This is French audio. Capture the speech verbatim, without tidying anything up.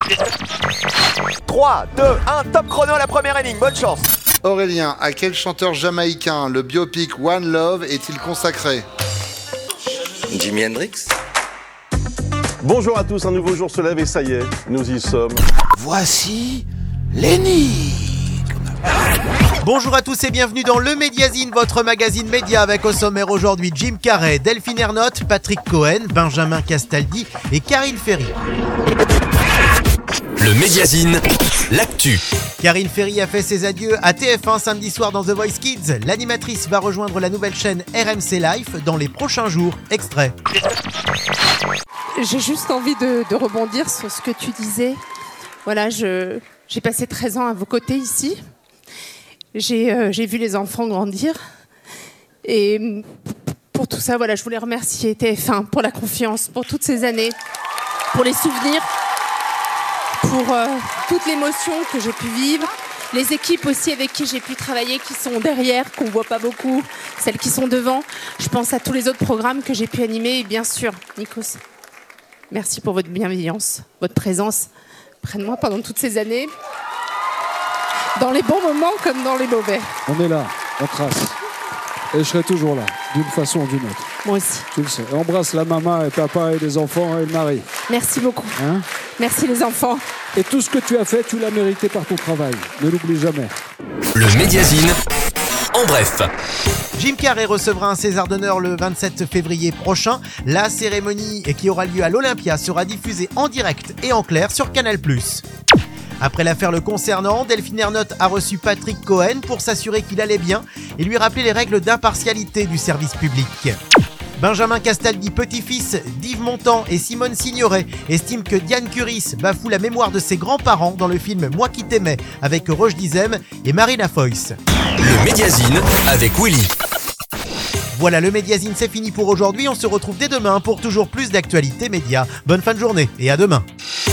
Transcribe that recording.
trois, deux, un, top chrono à la première énigme, bonne chance. Aurélien, à quel chanteur jamaïcain le biopic One Love est-il consacré? Jimi Hendrix. Bonjour à tous, un nouveau jour se lève et ça y est, nous y sommes. Voici l'énigme. Bonjour à tous et bienvenue dans le Médiazine, votre magazine média avec au sommaire aujourd'hui Jim Carrey, Delphine Ernotte, Patrick Cohen, Benjamin Castaldi et Karine Ferry. Le Médiazine, l'actu. Karine Ferry a fait ses adieux à T F un samedi soir dans The Voice Kids. L'animatrice va rejoindre la nouvelle chaîne R M C Life dans les prochains jours. Extrait. J'ai juste envie de, de rebondir sur ce que tu disais. Voilà, je, j'ai passé treize ans à vos côtés ici. J'ai, euh, j'ai vu les enfants grandir. Et pour tout ça, voilà, je voulais remercier T F un pour la confiance, pour toutes ces années, pour les souvenirs, pour euh, toute l'émotion que j'ai pu vivre. Les équipes aussi avec qui j'ai pu travailler, qui sont derrière, qu'on ne voit pas beaucoup, celles qui sont devant. Je pense à tous les autres programmes que j'ai pu animer. Et bien sûr, Nikos, merci pour votre bienveillance, votre présence près de moi pendant toutes ces années. Dans les bons moments comme dans les mauvais. On est là, on trace. Et je serai toujours là, d'une façon ou d'une autre. Moi aussi. Tu le sais. Et embrasse la maman et papa et les enfants et le mari. Merci beaucoup. Hein? Merci les enfants. Et tout ce que tu as fait, tu l'as mérité par ton travail. Ne l'oublie jamais. Le Médiazine, en bref. Jim Carrey recevra un César d'honneur le vingt-sept février prochain. La cérémonie qui aura lieu à l'Olympia sera diffusée en direct et en clair sur Canal plus. Après l'affaire le concernant, Delphine Ernotte a reçu Patrick Cohen pour s'assurer qu'il allait bien et lui rappeler les règles d'impartialité du service public. Benjamin Castaldi, petit-fils d'Yves Montand et Simone Signoret, estime que Diane Curis bafoue la mémoire de ses grands-parents dans le film Moi qui t'aimais avec Roche Dizem et Marina Foïs. Le Médiazine avec Willy. Voilà, le Médiazine, c'est fini pour aujourd'hui. On se retrouve dès demain pour toujours plus d'actualités médias. Bonne fin de journée et à demain.